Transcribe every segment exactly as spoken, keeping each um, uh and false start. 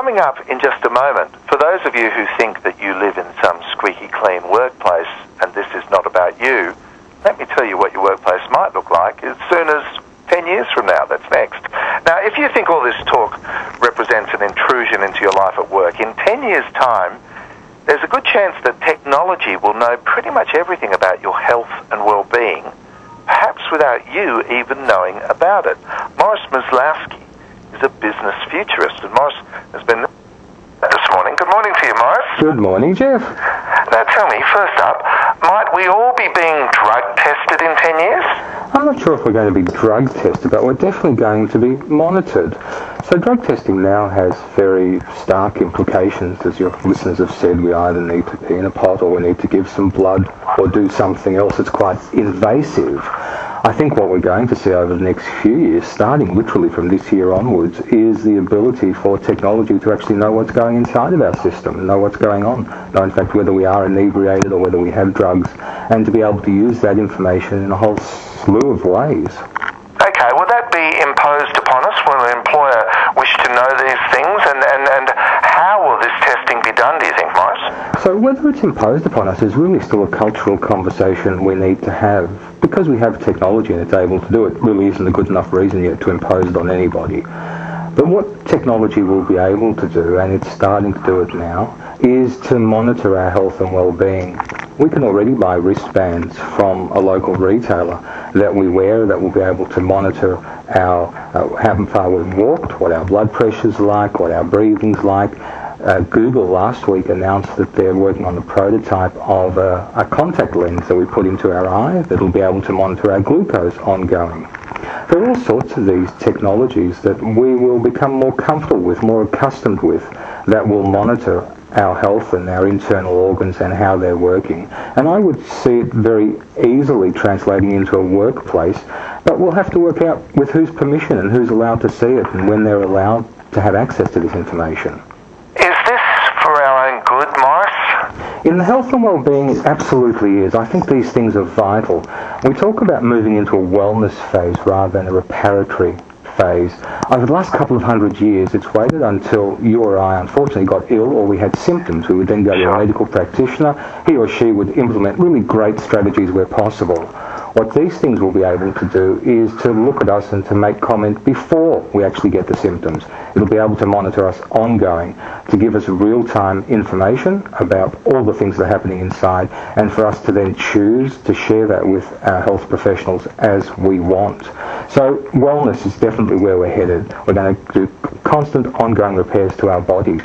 Coming up in just a moment, for those of you who think that you live in some squeaky clean workplace and this is not about you, let me tell you what your workplace might look like as soon as ten years from now. That's next. Now, if you think all this talk represents an intrusion into your life at work, in ten years' time, there's a good chance that technology will know pretty much everything about your health and well-being, perhaps without you even knowing about it. Morris Maslowski is a business futurist, and Morris has been this morning. Good morning to you, Morris. Good morning, Jeff. Now tell me, first up, might we all be being drug tested in ten years? I'm not sure if we're going to be drug tested, but we're definitely going to be monitored. So drug testing now has very stark implications. As your listeners have said, we either need to pee in a pot or we need to give some blood or do something else that's quite invasive. I think what we're going to see over the next few years, starting literally from this year onwards, is the ability for technology to actually know what's going inside of our system, know what's going on, know in fact whether we are inebriated or whether we have drugs, and to be able to use that information in a whole slew of ways. Okay, will that be imposed upon us? Will an employer wish to know these things? And, and, and how will this testing be done, do you think, Morris? So whether it's imposed upon us is really still a cultural conversation we need to have. Because we have technology and it's able to do it, really isn't a good enough reason yet to impose it on anybody. But what technology will be able to do, and it's starting to do it now, is to monitor our health and well-being. We can already buy wristbands from a local retailer that we wear that will be able to monitor our uh, how far we've walked, what our blood pressure's like, what our breathing's like. Uh, Google last week announced that they're working on a prototype of a, a contact lens that we put into our eye that will be able to monitor our glucose ongoing. There are all sorts of these technologies that we will become more comfortable with, more accustomed with, that will monitor our health and our internal organs and how they're working. And I would see it very easily translating into a workplace, but we'll have to work out with whose permission and who's allowed to see it and when they're allowed to have access to this information. Is this for our own good, Morris? In the health and well-being, it absolutely is. I think these things are vital. We talk about moving into a wellness phase rather than a reparatory phase. Over the last couple of hundred years, it's waited until you or I unfortunately got ill or we had symptoms. We would then go to a medical practitioner. He or she would implement really great strategies where possible. What these things will be able to do is to look at us and to make comment before we actually get the symptoms. It'll be able to monitor us ongoing, to give us real-time information about all the things that are happening inside, and for us to then choose to share that with our health professionals as we want. So wellness is definitely where we're headed. We're going to do constant ongoing repairs to our body.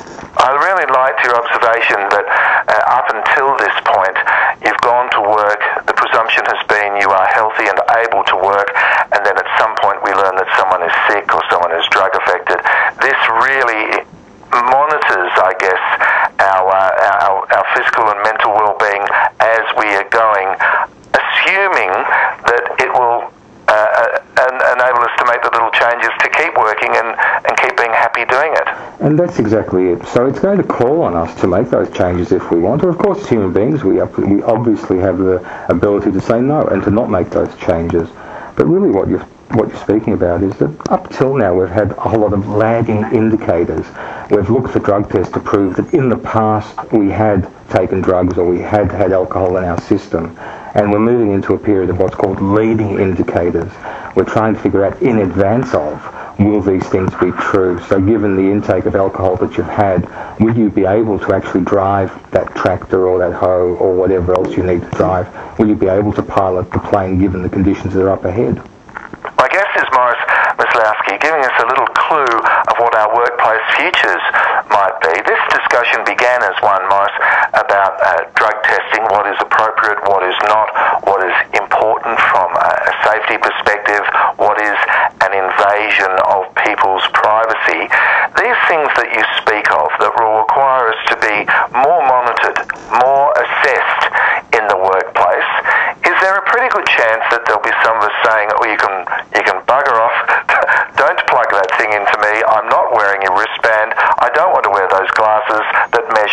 I really liked your observation that uh, up until this point, you've gone to work, the presumption has been you are healthy and able to work, and then at some point we learn that someone is sick or someone is drug affected. This really monitors, I guess, our, uh, our, our physical and mental well-being as we are going, assuming that it will uh, enable us to make the little changes to keep working and, and keep being happy doing it. And that's exactly it. So it's going to call on us to make those changes if we want. Or of course, as human beings, we, we obviously have the ability to say no and to not make those changes. But really what you're, what you're speaking about is that up till now we've had a whole lot of lagging indicators. We've looked for drug tests to prove that in the past we had taken drugs or we had had alcohol in our system. And we're moving into a period of what's called leading indicators. We're trying to figure out in advance of, will these things be true? So given the intake of alcohol that you've had, will you be able to actually drive that tractor or that hoe or whatever else you need to drive? Will you be able to pilot the plane given the conditions that are up ahead? My guest is Morris Maslowski, giving us a little clue of what our workplace futures might be. This discussion began as one, Morris, about uh, drug testing, what is appropriate, what is not, what is important from a, a safety perspective, what is an invasion of people's privacy. These things that you speak of that will require us to be more monitored, more assessed in the workplace, is there a pretty good chance that there'll be some of us saying, oh, you can, you can bugger off, don't plug that thing into me, I'm not wearing a wristband, I don't want to wear those glasses that measure my glucose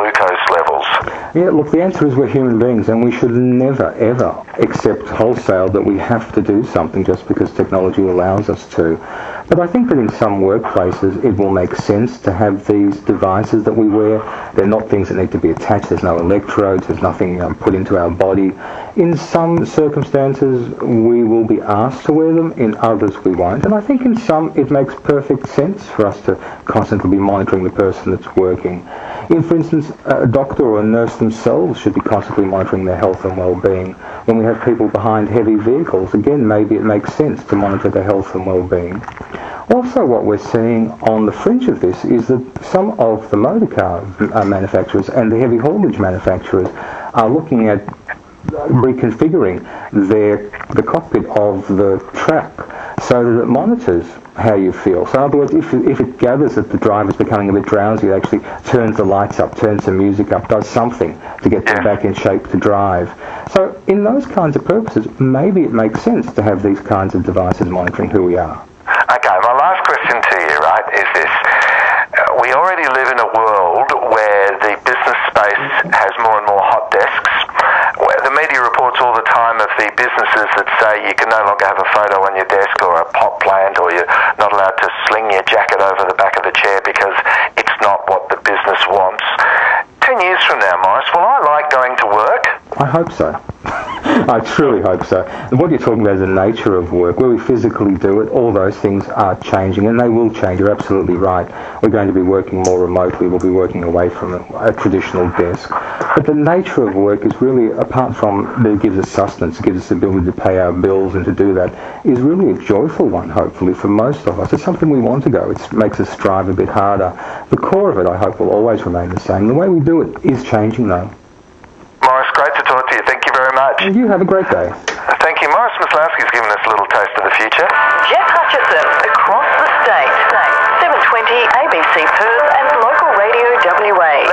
glucose levels? Yeah, look, the answer is we're human beings, and we should never, ever accept wholesale that we have to do something just because technology allows us to. But I think that in some workplaces it will make sense to have these devices that we wear. They're not things that need to be attached. There's no electrodes. There's nothing um, put into our body. In some circumstances we will be asked to wear them. In others we won't. And I think in some it makes perfect sense for us to constantly be monitoring the person that's working. In, for instance, a doctor or a nurse themselves should be constantly monitoring their health and well-being. When we have people behind heavy vehicles, again, maybe it makes sense to monitor their health and well-being. Also, what we're seeing on the fringe of this is that some of the motor car uh, manufacturers and the heavy haulage manufacturers are looking at reconfiguring their the cockpit of the truck so that it monitors how you feel. So in other words, if, if it gathers that the driver's becoming a bit drowsy, it actually turns the lights up, turns the music up, does something to get them back in shape to drive. So in those kinds of purposes, maybe it makes sense to have these kinds of devices monitoring who we are. Okay, my last question to you, right, is this. Uh, we already live in a world where the business space has more and more hot desks. Where the media reports all the time of the businesses that say you can no longer have a photo on your desk or a pot plant, or you're not allowed to sling your jacket over the back of the chair because it's not what the business wants. Ten years from now, Maurice, will I like going to work? I hope so. I truly hope so. And what you're talking about is the nature of work, where we physically do it. All those things are changing, and they will change. You're absolutely right. We're going to be working more remotely. We'll be working away from a, a traditional desk. But the nature of work is really, apart from that it gives us sustenance, it gives us the ability to pay our bills and to do that, is really a joyful one, hopefully, for most of us. It's something we want to go. It makes us strive a bit harder. The core of it, I hope, will always remain the same. The way we do it is changing, though. Maurice, great to talk to you. Thank you very much. And you have a great day. Thank you. Maurice Maslowski's given us a little taste of the future. Jeff Hutchison, across the state. seven twenty A B C Perth and local radio W A.